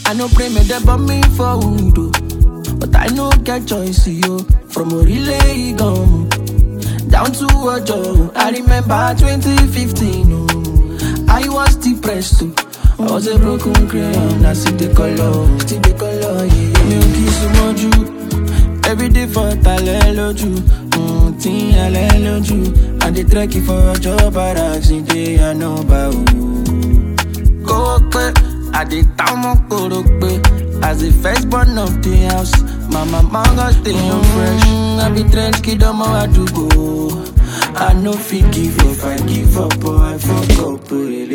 I no pray me they bomb me for wood, but I no get choice, yo. From a relay gum down to a job. I remember 2015, I was depressed too. I was a broken crayon, I see the color, yeah. Me kiss you, every day for Taleloju, Tin Aleloju. I dey trek for a job, but accident I know about. Go up, I dey town Korope. As the firstborn of the house, my mama got stay on fresh. I be trench kid on my adubo. I no fit give up, I give up, or I fuck up.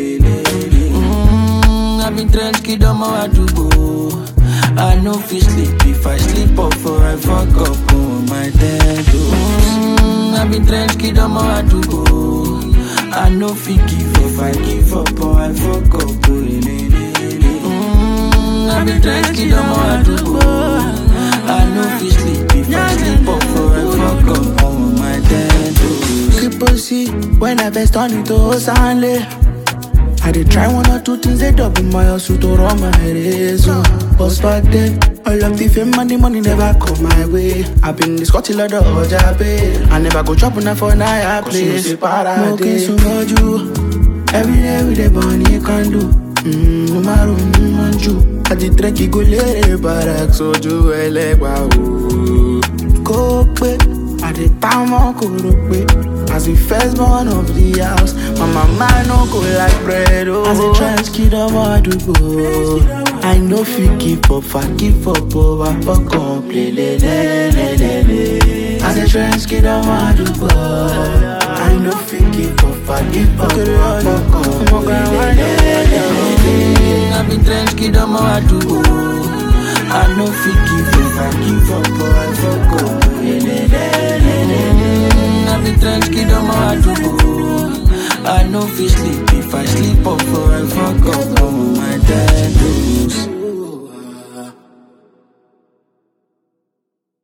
I be trench kid on my adubo. I no fit sleep if I sleep up, or I fuck up on my dead. I be trench kid on my adubo. I no fit give up, I give up, or I fuck up. I be trench kid on my adubo. I no fit sleep if I sleep up, or I fuck up on my dead. People see when I best turn into Osanle. I did try one or two things, they double my hustle to run my race. But back then, all of the fame and the money never come my way. I've been this got a lot of Ojabe. I never go chopping up for night place. Smoking so much you. Every day with the bunny can do. No matter manju. I did drink go lere barak so ju elegba o. Go quick. I did time on Korope. As the firstborn of the house, my mama no go like bread. Oh. As a trans kid of Adubo, I know if you give up, I give up, oh, I fuck up, As a trans kid of Adubo, I know if you give up, I give up, oh, I fuck up, I be trench kid on my adubo. I know if you give up, I give up, oh, I fuck up. I be trench kid on my adubo. I know if you sleep if I sleep up, or I fuck up on my dead.